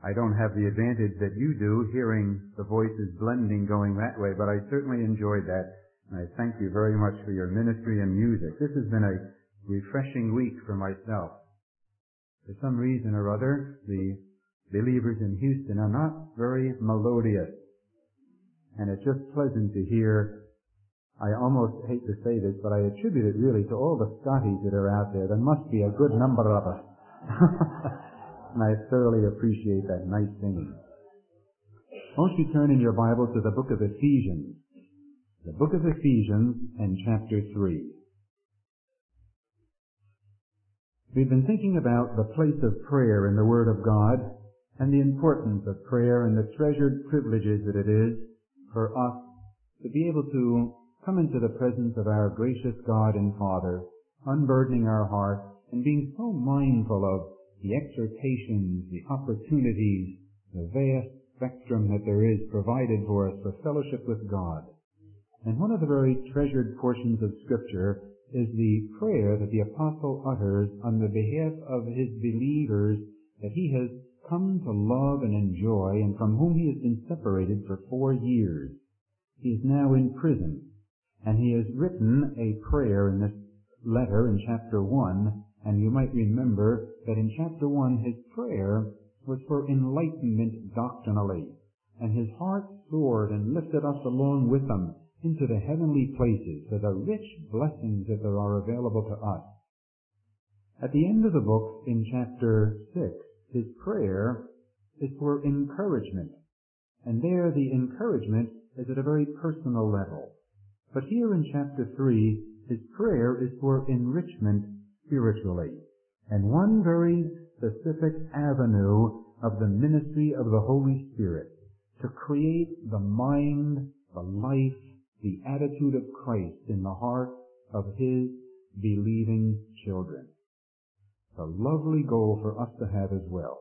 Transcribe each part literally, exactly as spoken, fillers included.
I don't have the advantage that you do, hearing the voices blending going that way, but I certainly enjoyed that, and I thank you very much for your ministry and music. This has been a refreshing week for myself. For some reason or other, the believers in Houston are not very melodious, and it's just pleasant to hear. I almost hate to say this, but I attribute it really to all the Scotties that are out there. There must be a good number of us. And I thoroughly appreciate that nice singing. Won't you turn in your Bible to the book of Ephesians? The book of Ephesians and chapter three. We've been thinking about the place of prayer in the Word of God and the importance of prayer and the treasured privileges that it is for us to be able to come into the presence of our gracious God and Father, unburdening our hearts and being so mindful of the exhortations, the opportunities, the vast spectrum that there is provided for us for fellowship with God. And one of the very treasured portions of Scripture is the prayer that the Apostle utters on the behalf of his believers that he has come to love and enjoy and from whom he has been separated for four years. He is now in prison, and he has written a prayer in this letter in chapter one. And you might remember that in chapter one his prayer was for enlightenment doctrinally, and his heart soared and lifted us along with him into the heavenly places for the rich blessings that there are available to us. At the end of the book, in chapter six, his prayer is for encouragement, and there the encouragement is at a very personal level. But here in chapter three, his prayer is for enrichment spiritually, and one very specific avenue of the ministry of the Holy Spirit to create the mind, the life, the attitude of Christ in the heart of his believing children. A lovely goal for us to have as well.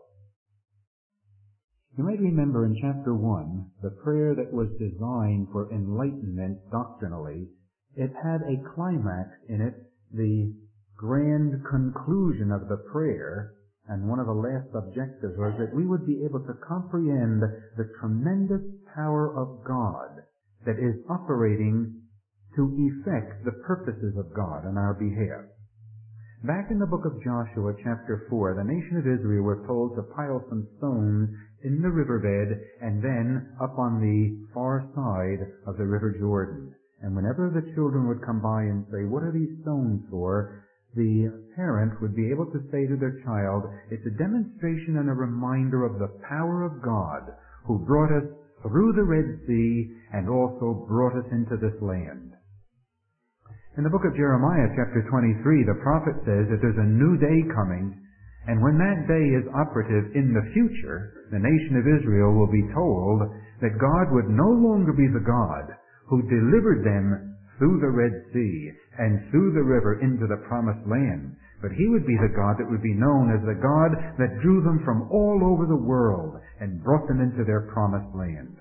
You might remember in chapter one, the prayer that was designed for enlightenment doctrinally, it had a climax in it, the grand conclusion of the prayer, and one of the last objectives was that we would be able to comprehend the tremendous power of God that is operating to effect the purposes of God on our behalf. Back in the book of Joshua, chapter four, the nation of Israel were told to pile some stones in the riverbed and then up on the far side of the river Jordan. And whenever the children would come by and say, "What are these stones for?" the parent would be able to say to their child, "It's a demonstration and a reminder of the power of God who brought us through the Red Sea and also brought us into this land." In the book of Jeremiah, chapter twenty-three, the prophet says that there's a new day coming, and when that day is operative in the future, the nation of Israel will be told that God would no longer be the God who delivered them through the Red Sea and through the river into the promised land, but he would be the God that would be known as the God that drew them from all over the world and brought them into their promised land.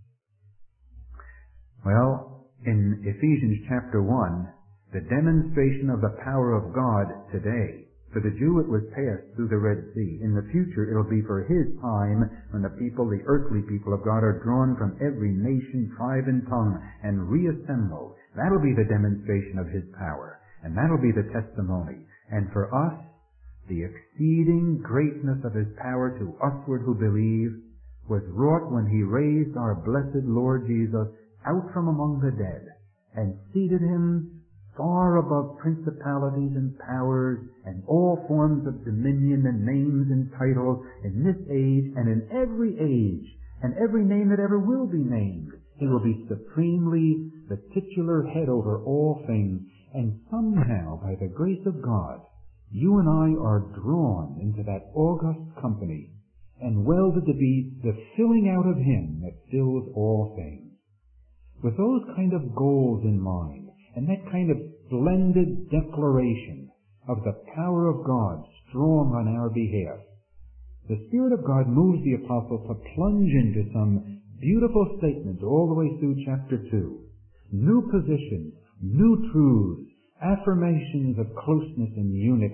Well, in Ephesians chapter one, the demonstration of the power of God today. For the Jew it was passed through the Red Sea. In the future it'll be for his time when the people, the earthly people of God, are drawn from every nation, tribe, and tongue and reassembled. That'll be the demonstration of his power. And that'll be the testimony. And for us, the exceeding greatness of his power to usward who believe was wrought when he raised our blessed Lord Jesus out from among the dead and seated him far above principalities and powers and all forms of dominion and names and titles in this age and in every age and every name that ever will be named. He will be supremely the titular head over all things, and somehow, by the grace of God, you and I are drawn into that august company and welded to be the filling out of him that fills all things. With those kind of goals in mind, and that kind of splendid declaration of the power of God strong on our behalf, the Spirit of God moves the apostle to plunge into some beautiful statements all the way through chapter two. New positions, new truths, affirmations of closeness and unity.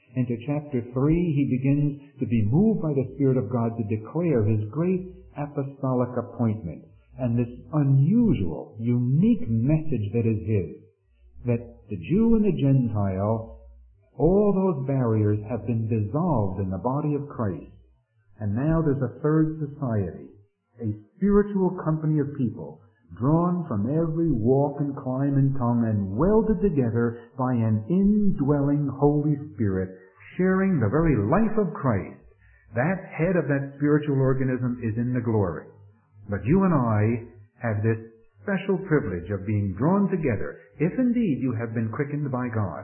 into chapter three, he begins to be moved by the Spirit of God to declare his great apostolic appointment and this unusual, unique message that is his, that the Jew and the Gentile, all those barriers have been dissolved in the body of Christ. And now there's a third society, a spiritual company of people, drawn from every walk and clime and tongue and welded together by an indwelling Holy Spirit, sharing the very life of Christ. That head of that spiritual organism is in the glory. But you and I have this special privilege of being drawn together, if indeed you have been quickened by God.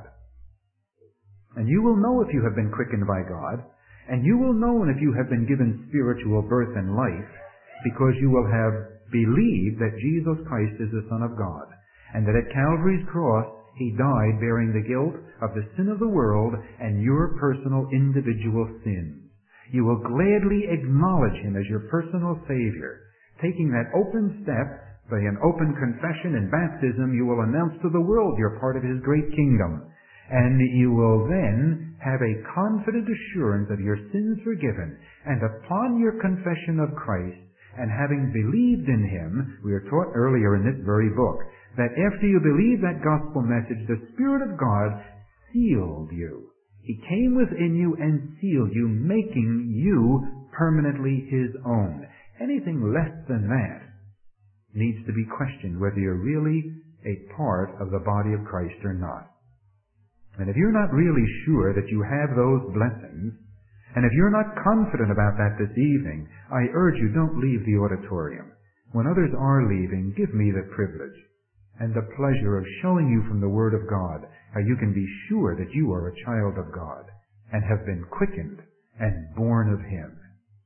And you will know if you have been quickened by God, and you will know if you have been given spiritual birth and life, because you will have believed that Jesus Christ is the Son of God, and that at Calvary's cross he died bearing the guilt of the sin of the world and your personal individual sins. You will gladly acknowledge him as your personal Savior. Taking that open step, by an open confession and baptism, you will announce to the world you're part of his great kingdom. And you will then have a confident assurance of your sins forgiven. And upon your confession of Christ, and having believed in him, we are taught earlier in this very book, that after you believe that gospel message, the Spirit of God sealed you. He came within you and sealed you, making you permanently his own. Anything less than that needs to be questioned, whether you're really a part of the body of Christ or not. And if you're not really sure that you have those blessings, and if you're not confident about that this evening, I urge you, don't leave the auditorium. When others are leaving, give me the privilege and the pleasure of showing you from the Word of God how you can be sure that you are a child of God and have been quickened and born of him.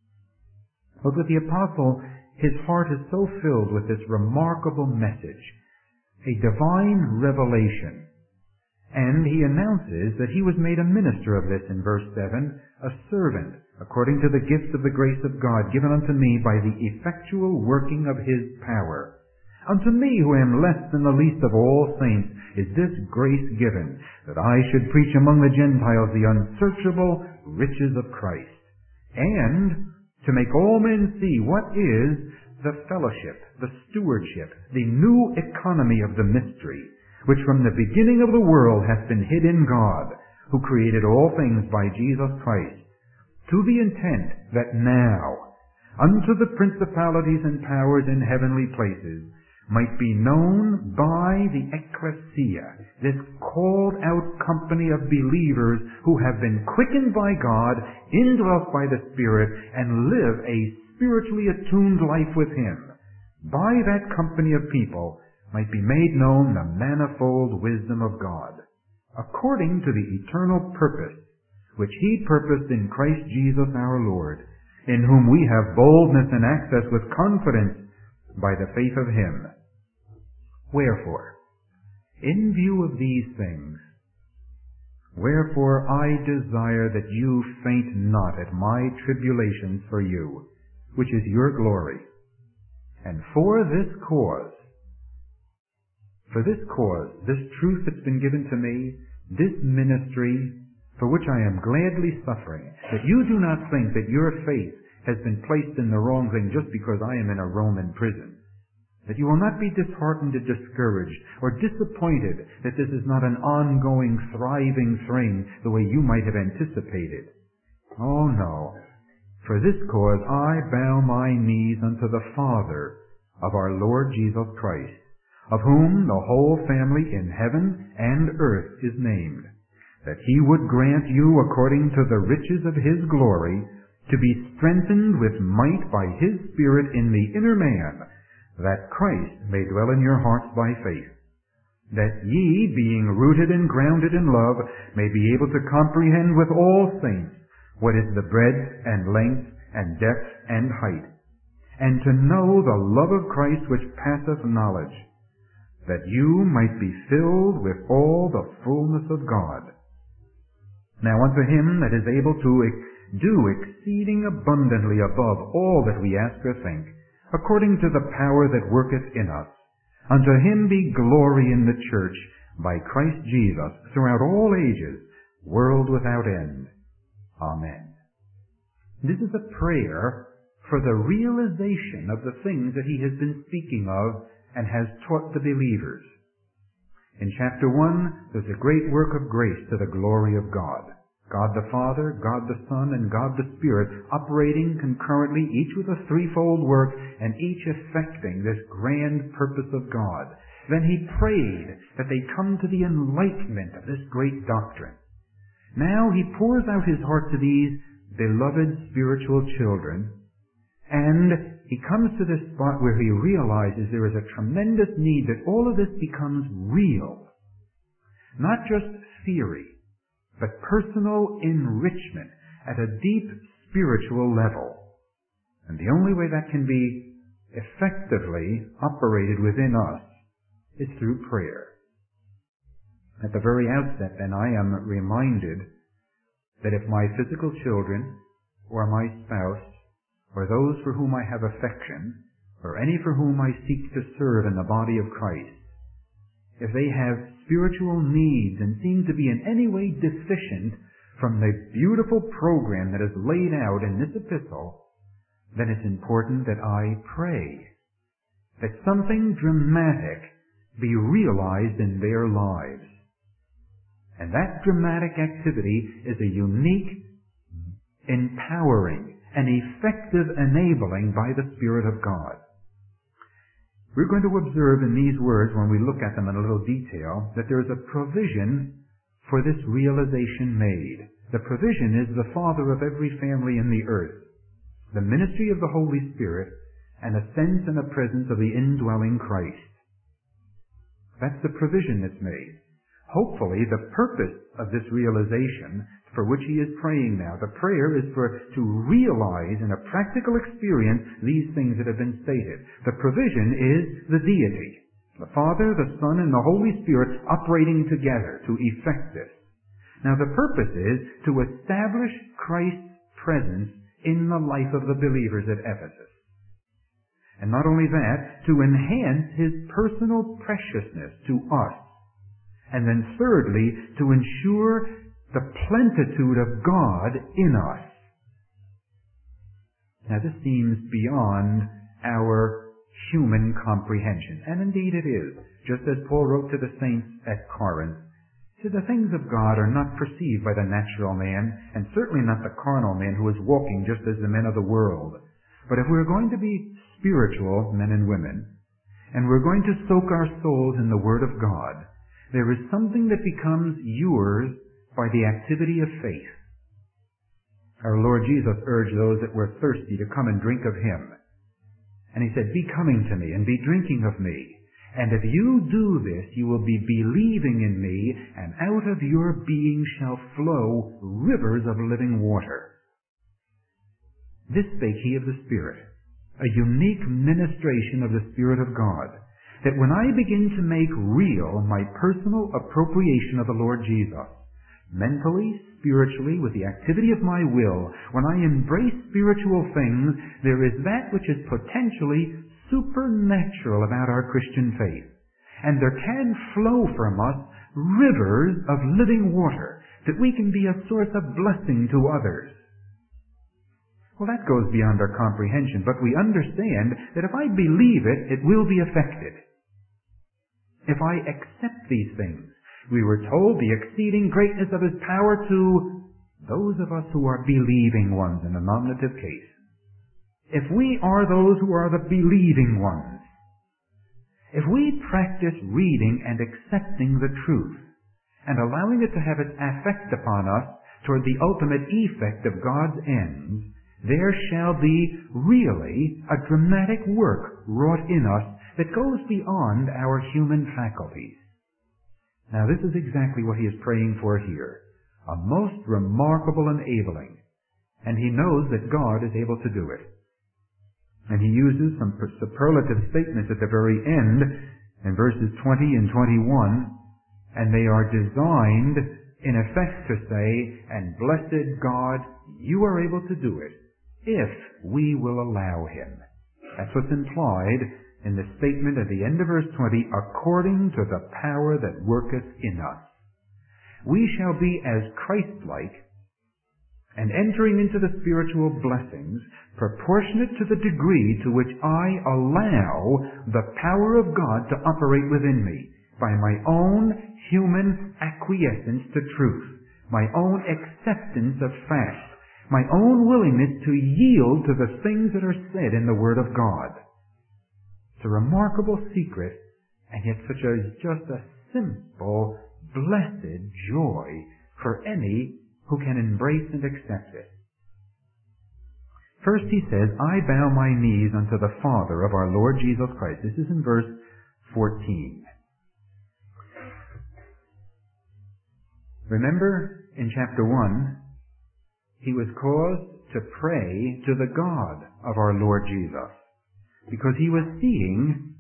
But with the apostle, his heart is so filled with this remarkable message, a divine revelation. And he announces that he was made a minister of this in verse seven, a servant, according to the gift of the grace of God given unto me by the effectual working of his power. Unto me, who am less than the least of all saints, is this grace given, that I should preach among the Gentiles the unsearchable riches of Christ, and to make all men see what is the fellowship, the stewardship, the new economy of the mystery, which from the beginning of the world hath been hid in God, who created all things by Jesus Christ, to the intent that now unto the principalities and powers in heavenly places might be known by the ecclesia, this called out company of believers who have been quickened by God, indwelt by the Spirit, and live a spiritually attuned life with him. By that company of people might be made known the manifold wisdom of God, according to the eternal purpose which he purposed in Christ Jesus our Lord, in whom we have boldness and access with confidence by the faith of him. Wherefore, in view of these things, wherefore I desire that you faint not at my tribulations for you, which is your glory. And for this cause, for this cause, this truth that's been given to me, this ministry, for which I am gladly suffering, that you do not think that your faith has been placed in the wrong thing just because I am in a Roman prison. That you will not be disheartened or discouraged or disappointed that this is not an ongoing, thriving thing the way you might have anticipated. Oh no. For this cause I bow my knees unto the Father of our Lord Jesus Christ, of whom the whole family in heaven and earth is named, that he would grant you according to the riches of his glory to be strengthened with might by his Spirit in the inner man, that Christ may dwell in your hearts by faith, that ye, being rooted and grounded in love, may be able to comprehend with all saints what is the breadth and length and depth and height, and to know the love of Christ which passeth knowledge, that you might be filled with all the fullness of God. Now unto him that is able to do exceeding abundantly above all that we ask or think, according to the power that worketh in us, unto him be glory in the church by Christ Jesus throughout all ages, world without end. Amen. This is a prayer for the realization of the things that he has been speaking of and has taught the believers. In chapter one, there's a great work of grace to the glory of God. God the Father, God the Son, and God the Spirit operating concurrently, each with a threefold work, and each effecting this grand purpose of God. Then he prayed that they come to the enlightenment of this great doctrine. Now he pours out his heart to these beloved spiritual children, and he comes to this spot where he realizes there is a tremendous need that all of this becomes real. Not just theory, but personal enrichment at a deep spiritual level. And the only way that can be effectively operated within us is through prayer. At the very outset, then, I am reminded that if my physical children, or my spouse, or those for whom I have affection, or any for whom I seek to serve in the body of Christ, if they have spiritual needs and seem to be in any way deficient from the beautiful program that is laid out in this epistle, then it's important that I pray, that something dramatic be realized in their lives. And that dramatic activity is a unique, empowering, and effective enabling by the Spirit of God. We're going to observe in these words, when we look at them in a little detail, that there is a provision for this realization made. The provision is the Father of every family in the earth, the ministry of the Holy Spirit, and a sense and a presence of the indwelling Christ. That's the provision that's made. Hopefully, the purpose of this realization for which he is praying now, the prayer is for to realize in a practical experience these things that have been stated. The provision is the deity, the Father, the Son, and the Holy Spirit operating together to effect this. Now, the purpose is to establish Christ's presence in the life of the believers at Ephesus. And not only that, to enhance his personal preciousness to us. And then thirdly, to ensure the plenitude of God in us. Now this seems beyond our human comprehension. And indeed it is. Just as Paul wrote to the saints at Corinth, he said, the things of God are not perceived by the natural man, and certainly not the carnal man who is walking just as the men of the world. But if we're going to be spiritual men and women, and we're going to soak our souls in the Word of God, there is something that becomes yours by the activity of faith. Our Lord Jesus urged those that were thirsty to come and drink of him. And he said, be coming to me and be drinking of me. And if you do this, you will be believing in me, and out of your being shall flow rivers of living water. This spake he of the Spirit, a unique ministration of the Spirit of God, that when I begin to make real my personal appropriation of the Lord Jesus, mentally, spiritually, with the activity of my will, when I embrace spiritual things, there is that which is potentially supernatural about our Christian faith. And there can flow from us rivers of living water, that we can be a source of blessing to others. Well, that goes beyond our comprehension, but we understand that if I believe it, it will be effected. If I accept these things, we were told the exceeding greatness of his power to those of us who are believing ones in a nominative case. If we are those who are the believing ones, if we practice reading and accepting the truth and allowing it to have its effect upon us toward the ultimate effect of God's ends, there shall be really a dramatic work wrought in us that goes beyond our human faculties. Now this is exactly what he is praying for here. A most remarkable enabling. And he knows that God is able to do it. And he uses some superlative statements at the very end, in verses twenty and twenty-one, and they are designed, in effect, to say, and blessed God, you are able to do it, if we will allow him. That's what's implied in the statement at the end of verse twenty, according to the power that worketh in us. we shall be as Christ-like and entering into the spiritual blessings proportionate to the degree to which I allow the power of God to operate within me by my own human acquiescence to truth, my own acceptance of fact, my own willingness to yield to the things that are said in the Word of God. It's a remarkable secret, and yet such a just a simple, blessed joy for any who can embrace and accept it. First he says, I bow my knees unto the Father of our Lord Jesus Christ. This is in verse fourteen. Remember, in chapter one, he was caused to pray to the God of our Lord Jesus, because he was seeing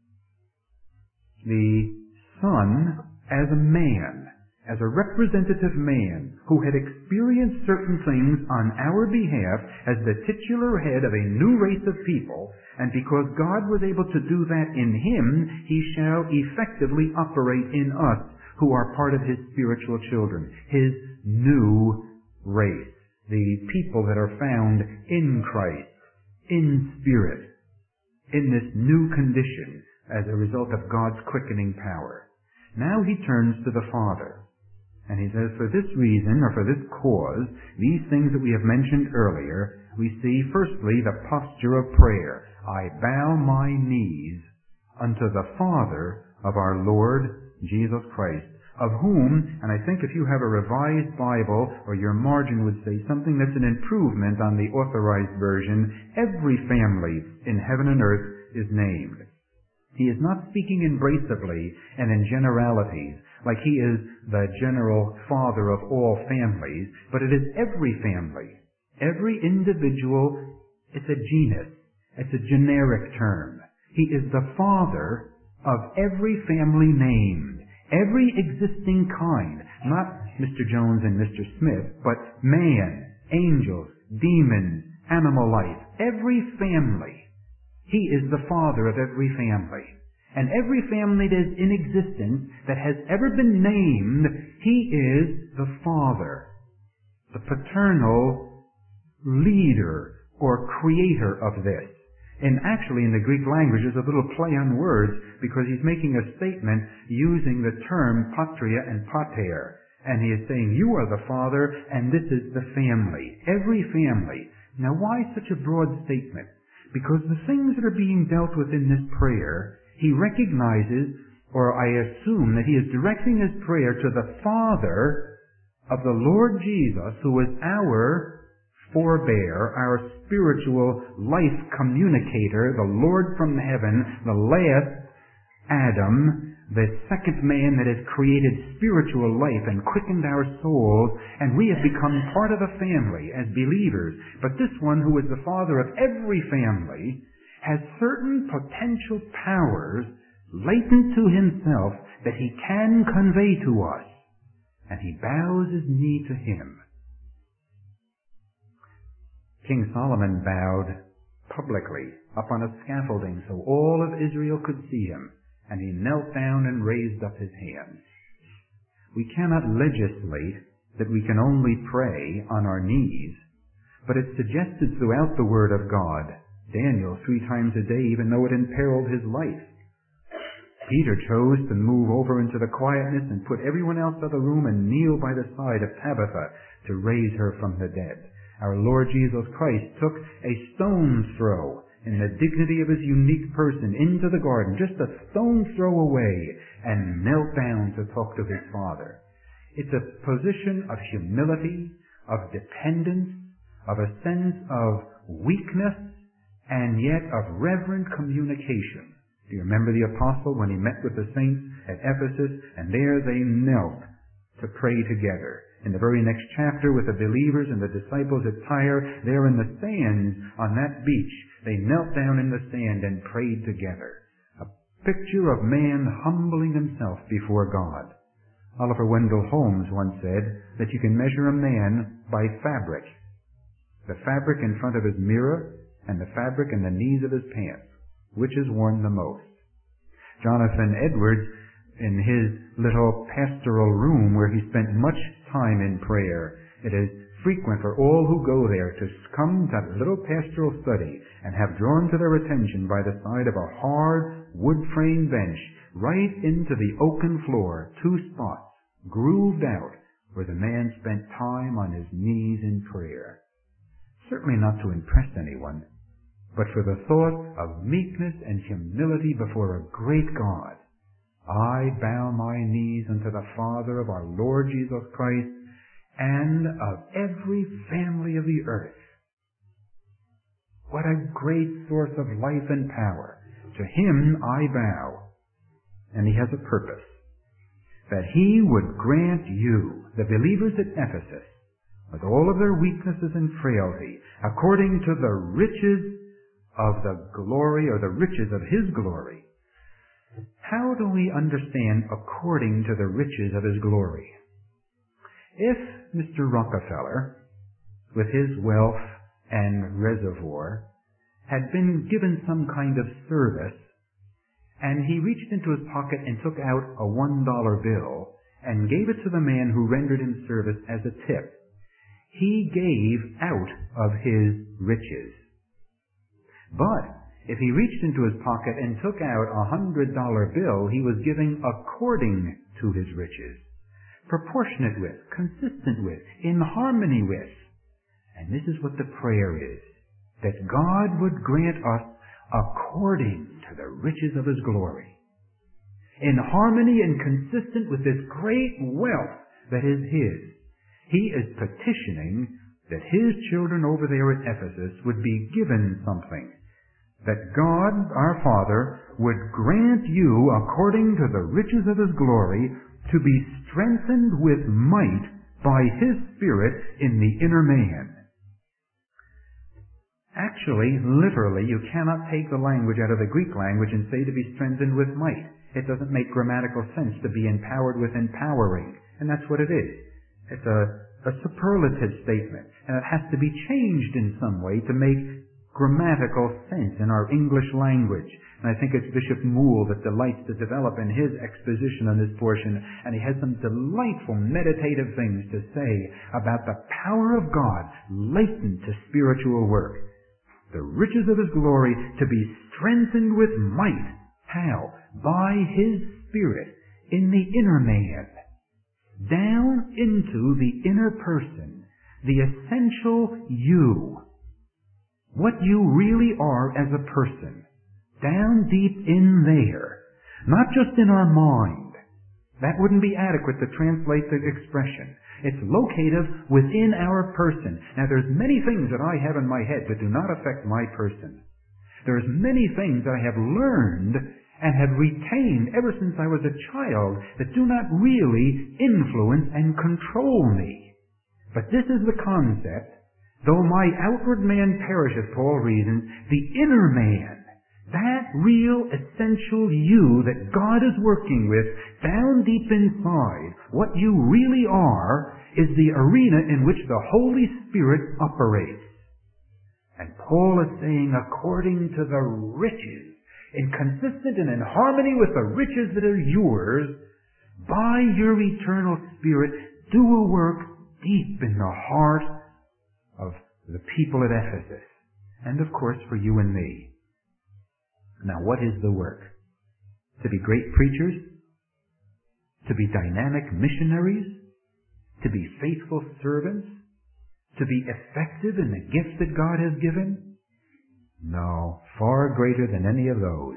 the Son as a man, as a representative man who had experienced certain things on our behalf as the titular head of a new race of people, and because God was able to do that in him, he shall effectively operate in us who are part of his spiritual children, his new race, the people that are found in Christ, in spirit, in this new condition as a result of God's quickening power. Now he turns to the Father, and he says, for this reason, or for this cause, these things that we have mentioned earlier, we see firstly the posture of prayer. I bow my knees unto the Father of our Lord Jesus Christ, of whom, and I think if you have a revised Bible, or your margin would say something that's an improvement on the authorized version, every family in heaven and earth is named. He is not speaking embracively and in generalities, like he is the general father of all families, but it is every family. Every individual, it's a genus. It's a generic term. He is the father of every family named, every existing kind, not Mister Jones and Mister Smith, but man, angels, demons, animal life, every family. He is the father of every family. And every family that is in existence that has ever been named, he is the father, the paternal leader or creator of this. And actually in the Greek language there's a little play on words because he's making a statement using the term patria and pater. And he is saying, you are the father and this is the family. Every family. Now why such a broad statement? Because the things that are being dealt with in this prayer, he recognizes, or I assume that he is directing his prayer to the Father of the Lord Jesus, who is our forebear, our spiritual life communicator, the Lord from heaven, the last Adam, the second man that has created spiritual life and quickened our souls, and we have become part of a family as believers. But this one, who is the father of every family, has certain potential powers latent to himself that he can convey to us, and he bows his knee to him. King Solomon bowed publicly up on a scaffolding so all of Israel could see him, and he knelt down and raised up his hands. We cannot legislate that we can only pray on our knees, but it's suggested throughout the Word of God. Daniel three times a day, even though it imperiled his life. Peter chose to move over into the quietness and put everyone else out of the room and kneel by the side of Tabitha to raise her from the dead. Our Lord Jesus Christ took a stone's throw in the dignity of his unique person into the garden, just a stone's throw away, and knelt down to talk to his Father. It's a position of humility, of dependence, of a sense of weakness, and yet of reverent communication. Do you remember the apostle when he met with the saints at Ephesus, and there they knelt to pray together? In the very next chapter, with the believers and the disciples at Tyre, there in the sands on that beach, they knelt down in the sand and prayed together. A picture of man humbling himself before God. Oliver Wendell Holmes once said that you can measure a man by fabric. The fabric in front of his mirror and the fabric in the knees of his pants. Which is worn the most? Jonathan Edwards in his little pastoral room where he spent much time in prayer. It is frequent for all who go there to come to that little pastoral study and have drawn to their attention by the side of a hard wood-frame bench right into the oaken floor, two spots grooved out where the man spent time on his knees in prayer. Certainly not to impress anyone, but for the thought of meekness and humility before a great God. I bow my knees unto the Father of our Lord Jesus Christ and of every family of the earth. What a great source of life and power. To him I bow. And he has a purpose. That he would grant you, the believers at Ephesus, with all of their weaknesses and frailty, according to the riches of the glory, or the riches of his glory. How do we understand according to the riches of his glory? If Mister Rockefeller, with his wealth and reservoir, had been given some kind of service, and he reached into his pocket and took out a one dollar bill and gave it to the man who rendered him service as a tip, he gave out of his riches. But if he reached into his pocket and took out a hundred dollar bill, he was giving according to his riches, proportionate with, consistent with, in harmony with. And this is what the prayer is, that God would grant us according to the riches of his glory, in harmony and consistent with this great wealth that is his. He is petitioning that his children over there at Ephesus would be given something, that God, our Father, would grant you, according to the riches of his glory, to be strengthened with might by his Spirit in the inner man. Actually, literally, you cannot take the language out of the Greek language and say to be strengthened with might. It doesn't make grammatical sense to be empowered with empowering. And that's what it is. It's a, a superlative statement. And it has to be changed in some way to make grammatical sense in our English language. And I think it's Bishop Moule that delights to develop in his exposition on this portion. And he has some delightful meditative things to say about the power of God latent to spiritual work. The riches of his glory, to be strengthened with might. How? By his Spirit in the inner man. Down into the inner person. The essential you. What you really are as a person. Down deep in there. Not just in our mind. That wouldn't be adequate to translate the expression. It's located within our person. Now, there's many things that I have in my head that do not affect my person. There's many things that I have learned and have retained ever since I was a child that do not really influence and control me. But this is the concept. Though my outward man perisheth, Paul reasons, the inner man, that real essential you that God is working with down deep inside, what you really are, is the arena in which the Holy Spirit operates. And Paul is saying, according to the riches, in consistent and in harmony with the riches that are yours, by your eternal Spirit, do a work deep in the heart of the people at Ephesus. And of course for you and me. Now, what is the work? To be great preachers? To be dynamic missionaries? To be faithful servants? To be effective in the gifts that God has given? No, far greater than any of those.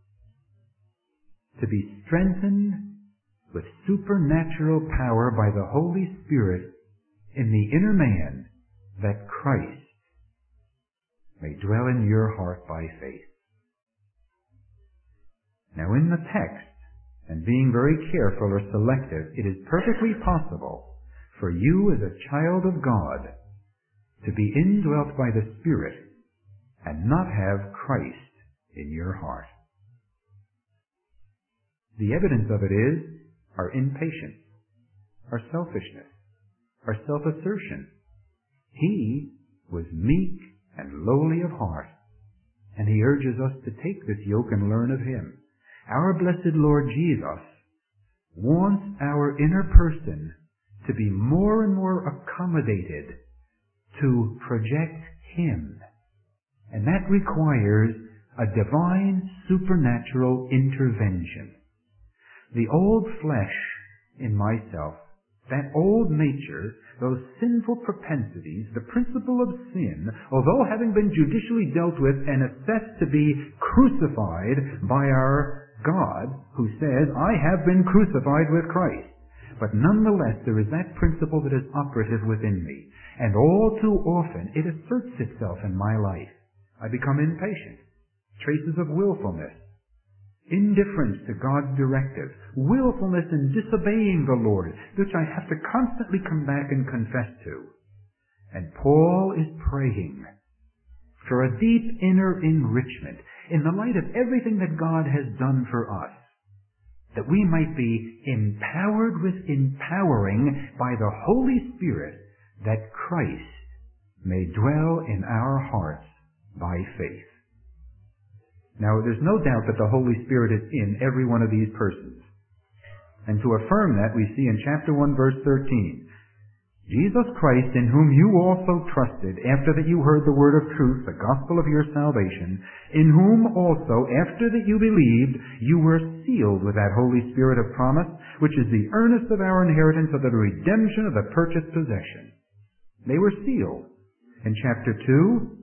To be strengthened with supernatural power by the Holy Spirit in the inner man, that Christ may dwell in your heart by faith. Now in the text, and being very careful or selective, it is perfectly possible for you as a child of God to be indwelt by the Spirit and not have Christ in your heart. The evidence of it is our impatience, our selfishness, our self-assertion. He was meek and lowly of heart, and he urges us to take this yoke and learn of him. Our blessed Lord Jesus wants our inner person to be more and more accommodated to project Him. And that requires a divine supernatural intervention. The old flesh in myself, that old nature, those sinful propensities, the principle of sin, although having been judicially dealt with and assessed to be crucified by our God, who says, I have been crucified with Christ, but nonetheless there is that principle that is operative within me, and all too often it asserts itself in my life. I become impatient, traces of willfulness, indifference to God's directive, willfulness in disobeying the Lord, which I have to constantly come back and confess to. And Paul is praying for a deep inner enrichment in the light of everything that God has done for us, that we might be empowered with empowering by the Holy Spirit, that Christ may dwell in our hearts by faith. Now, there's no doubt that the Holy Spirit is in every one of these persons. And to affirm that, we see in chapter one, verse thirteen, Jesus Christ, in whom you also trusted, after that you heard the word of truth, the gospel of your salvation, in whom also, after that you believed, you were sealed with that Holy Spirit of promise, which is the earnest of our inheritance of the redemption of the purchased possession. They were sealed. In chapter two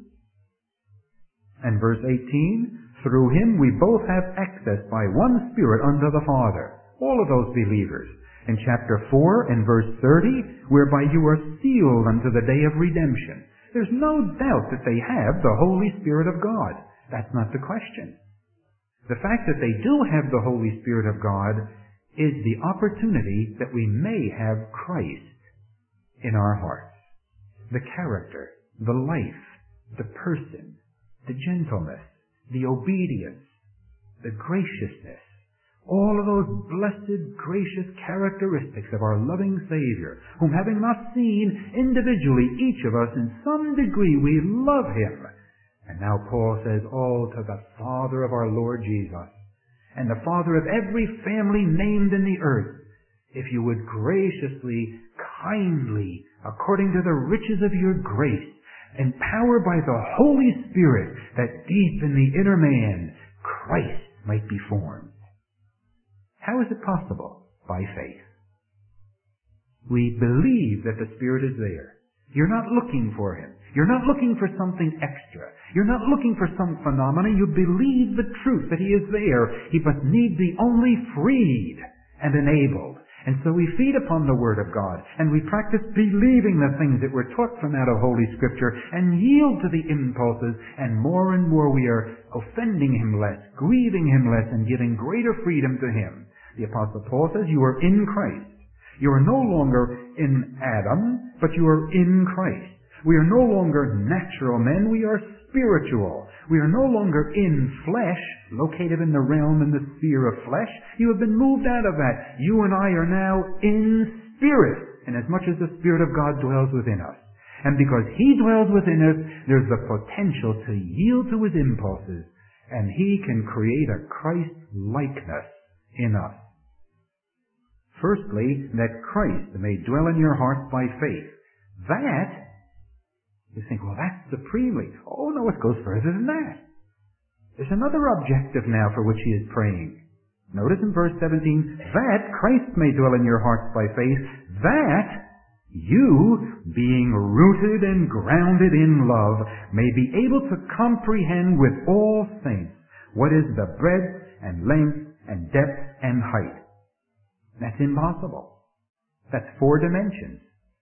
and verse eighteen, through Him we both have access by one Spirit unto the Father. All of those believers. In chapter four and verse thirty, whereby you are sealed unto the day of redemption. There's no doubt that they have the Holy Spirit of God. That's not the question. The fact that they do have the Holy Spirit of God is the opportunity that we may have Christ in our hearts. The character, the life, the person, the gentleness, the obedience, the graciousness, all of those blessed, gracious characteristics of our loving Savior, whom having not seen individually, each of us in some degree, we love Him. And now Paul says, oh, to the Father of our Lord Jesus, and the Father of every family named in the earth, if you would graciously, kindly, according to the riches of your grace, empowered by the Holy Spirit, that deep in the inner man, Christ might be formed. How is it possible? By faith. We believe that the Spirit is there. You're not looking for Him. You're not looking for something extra. You're not looking for some phenomena. You believe the truth that He is there. He must need be only freed and enabled. And so we feed upon the Word of God, and we practice believing the things that we're taught from out of Holy Scripture, and yield to the impulses, and more and more we are offending Him less, grieving Him less, and giving greater freedom to Him. The Apostle Paul says, you are in Christ. You are no longer in Adam, but you are in Christ. We are no longer natural men, we are spiritual. We are no longer in flesh, located in the realm and the sphere of flesh. You have been moved out of that. You and I are now in spirit, inasmuch as the Spirit of God dwells within us. And because He dwells within us, there's the potential to yield to His impulses, and He can create a Christ-likeness in us. Firstly, that Christ may dwell in your hearts by faith. That, you think, well, that's supremely. Oh, no, it goes further than that. There's another objective now for which he is praying. Notice in verse seventeen, that Christ may dwell in your hearts by faith, that you, being rooted and grounded in love, may be able to comprehend with all saints what is the breadth and length and depth and height. That's impossible. That's four dimensions.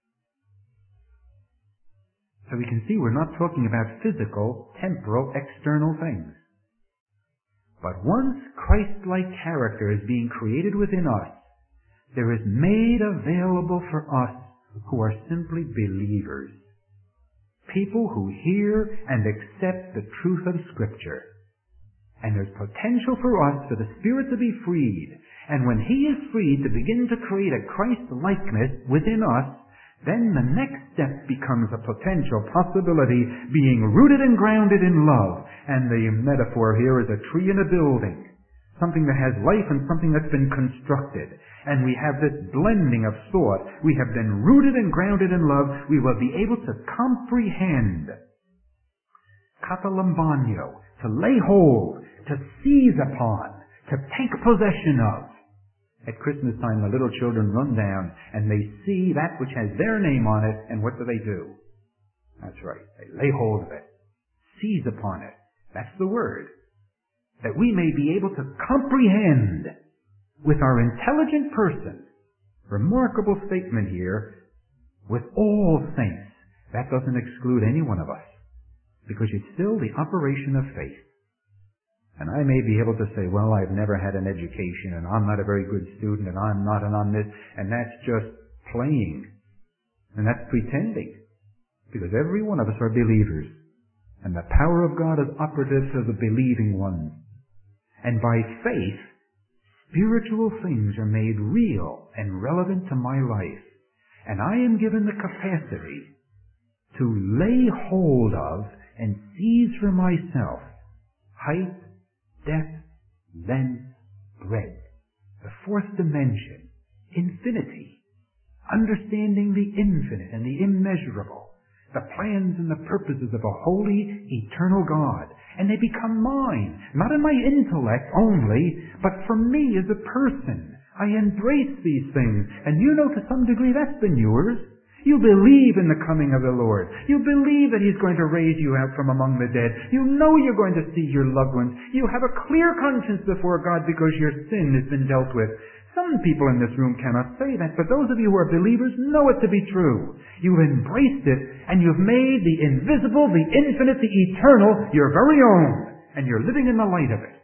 So we can see we're not talking about physical, temporal, external things. But once Christ-like character is being created within us, there is made available for us who are simply believers. People who hear and accept the truth of Scripture. And there's potential for us for the Spirit to be freed. And when He is freed to begin to create a Christ-likeness within us, then the next step becomes a potential possibility, being rooted and grounded in love. And the metaphor here is a tree in a building. something that has life and something that's been constructed. And we have this blending of thought. We have been rooted and grounded in love. We will be able to comprehend, katalambano, to lay hold, to seize upon, to take possession of. At Christmas time, the little children run down and they see that which has their name on it, and what do they do? That's right. They lay hold of it. Seize upon it. That's the word. That we may be able to comprehend with our intelligent person. Remarkable statement here. With all saints. That doesn't exclude any one of us. Because it's still the operation of faith. And I may be able to say, well, I've never had an education, and I'm not a very good student, and I'm not, and I'm this, and that's just playing. And that's pretending. Because every one of us are believers. And the power of God is operative to the believing ones. And by faith, spiritual things are made real and relevant to my life. And I am given the capacity to lay hold of and seize for myself height, depth, length, breadth, the fourth dimension, infinity, understanding the infinite and the immeasurable, the plans and the purposes of a holy, eternal God. And they become mine, not in my intellect only, but for me as a person. I embrace these things, and you know to some degree that's been yours. You believe in the coming of the Lord. You believe that He's going to raise you out from among the dead. You know you're going to see your loved ones. You have a clear conscience before God because your sin has been dealt with. Some people in this room cannot say that, but those of you who are believers know it to be true. You've embraced it, and you've made the invisible, the infinite, the eternal your very own, and you're living in the light of it.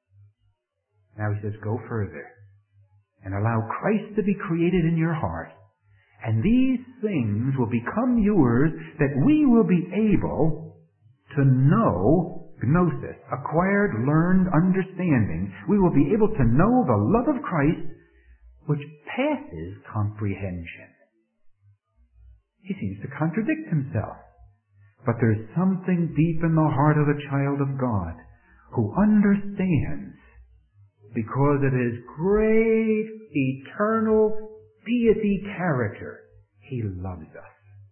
Now He says, go further, and allow Christ to be created in your heart. And these things will become yours, that we will be able to know, gnosis, acquired, learned understanding. We will be able to know the love of Christ, which passes comprehension. He seems to contradict himself. But there's something deep in the heart of the child of God who understands, because of His great, eternal deity character, He loves us.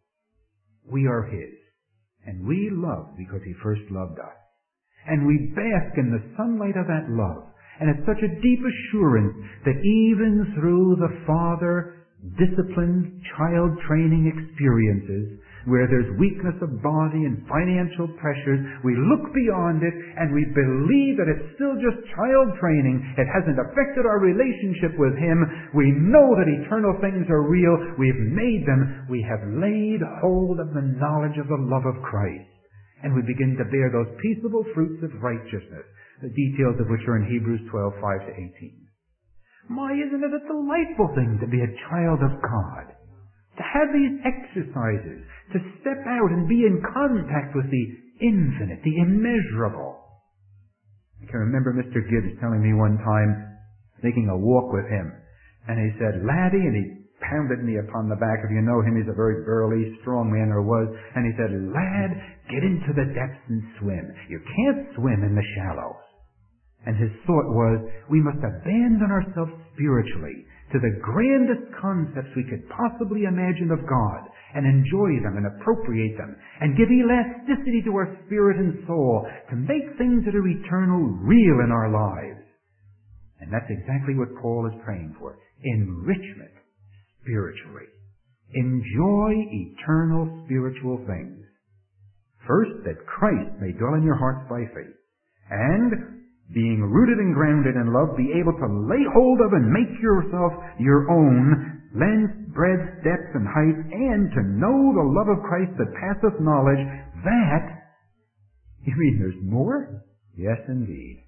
We are His, and we love because He first loved us. And we bask in the sunlight of that love. And it's such a deep assurance that even through the father-disciplined child training experiences, where there's weakness of body and financial pressures, we look beyond it and we believe that it's still just child training. It hasn't affected our relationship with Him. We know that eternal things are real. We've made them. We have laid hold of the knowledge of the love of Christ. And we begin to bear those peaceable fruits of righteousness, the details of which are in Hebrews twelve, five to eighteen. My, isn't it a delightful thing to be a child of God? To have these exercises, to step out and be in contact with the infinite, the immeasurable. I can remember Mister Gibbs telling me one time, taking a walk with him, and he said, "Laddie," and he pounded me upon the back. If you know him, he's a very burly, strong man, or was, and he said, "Lad, get into the depths and swim. You can't swim in the shallows." And his thought was, we must abandon ourselves spiritually to the grandest concepts we could possibly imagine of God, and enjoy them and appropriate them, and give elasticity to our spirit and soul to make things that are eternal real in our lives. And that's exactly what Paul is praying for. Enrichment spiritually. Enjoy eternal spiritual things. First, that Christ may dwell in your hearts by faith, and being rooted and grounded in love, be able to lay hold of and make yourself your own, length, breadth, depth, and height, and to know the love of Christ that passeth knowledge, that, you mean there's more? Yes, indeed.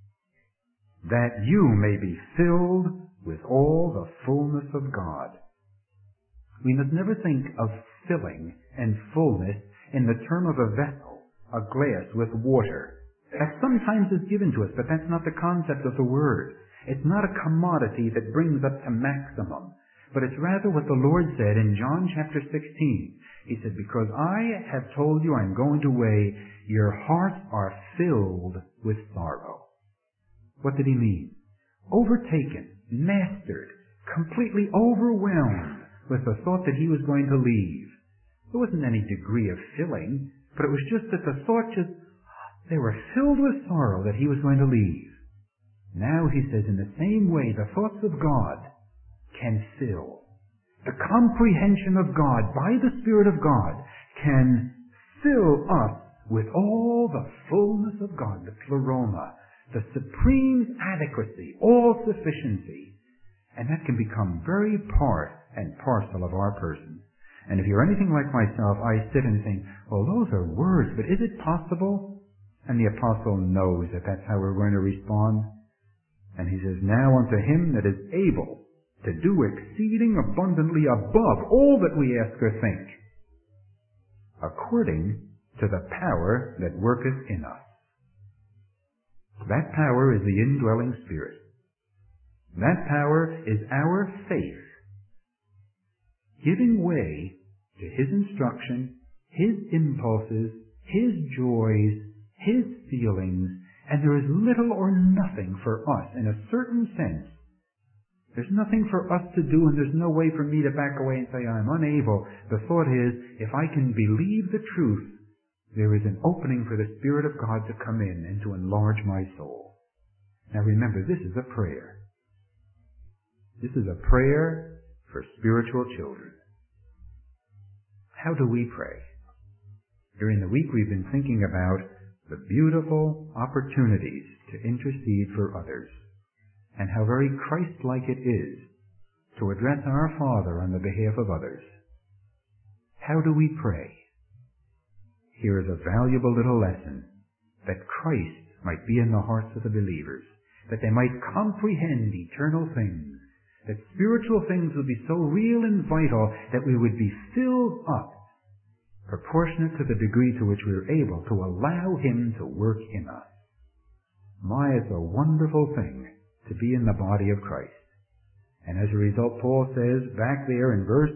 That you may be filled with all the fullness of God. We must never think of filling and fullness in the term of a vessel, a glass with water. That sometimes is given to us, but that's not the concept of the word. It's not a commodity that brings up to maximum, but it's rather what the Lord said in John chapter sixteen. He said, "Because I have told you I'm going away, your hearts are filled with sorrow." What did he mean? Overtaken, mastered, completely overwhelmed with the thought that he was going to leave. There wasn't any degree of filling, but it was just that the thought just, they were filled with sorrow that he was going to leave. Now he says, in the same way, the thoughts of God can fill. The comprehension of God by the Spirit of God can fill us with all the fullness of God, the pleroma, the supreme adequacy, all sufficiency. And that can become very part and parcel of our person. And if you're anything like myself, I sit and think, well, those are words, but is it possible? And the apostle knows that that's how we're going to respond. And he says, now unto him that is able to do exceeding abundantly above all that we ask or think, according to the power that worketh in us. That power is the indwelling Spirit. That power is our faith, giving way to his instruction, his impulses, his joys, his feelings, and there is little or nothing for us, in a certain sense. There's nothing for us to do, and there's no way for me to back away and say, I'm unable. The thought is, if I can believe the truth, there is an opening for the Spirit of God to come in and to enlarge my soul. Now remember, this is a prayer. This is a prayer for spiritual children. How do we pray? During the week we've been thinking about the beautiful opportunities to intercede for others, and how very Christ-like it is to address our Father on the behalf of others. How do we pray? Here is a valuable little lesson, that Christ might be in the hearts of the believers, that they might comprehend eternal things, that spiritual things would be so real and vital that we would be filled up proportionate to the degree to which we are able to allow him to work in us. My, it's a wonderful thing to be in the body of Christ. And as a result, Paul says back there in verse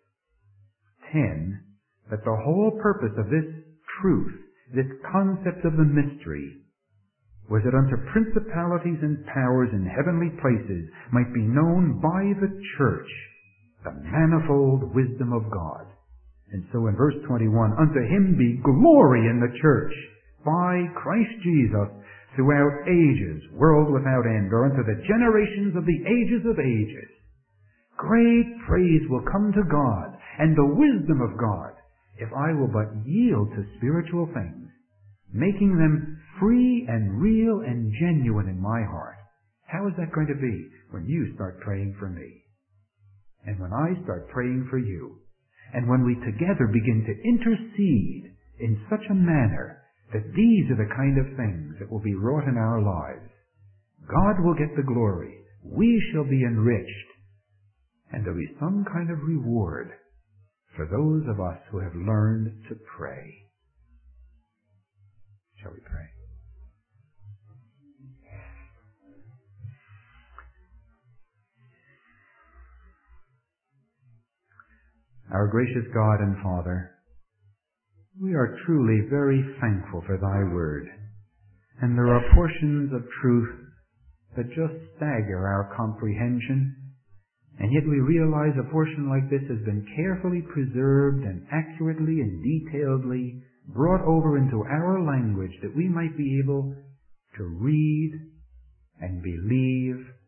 ten, that the whole purpose of this truth, this concept of the mystery, was that unto principalities and powers in heavenly places might be known by the church the manifold wisdom of God. And so in verse twenty-one, unto him be glory in the church by Christ Jesus throughout ages, world without end, or unto the generations of the ages of ages. Great praise will come to God and the wisdom of God if I will but yield to spiritual things, making them free and real and genuine in my heart. How is that going to be? When you start praying for me, and when I start praying for you, and when we together begin to intercede in such a manner that these are the kind of things that will be wrought in our lives. God will get the glory. We shall be enriched. And there'll be some kind of reward for those of us who have learned to pray. Shall we pray? Our gracious God and Father, we are truly very thankful for thy word. And there are portions of truth that just stagger our comprehension. And yet we realize a portion like this has been carefully preserved and accurately and detailedly brought over into our language that we might be able to read and believe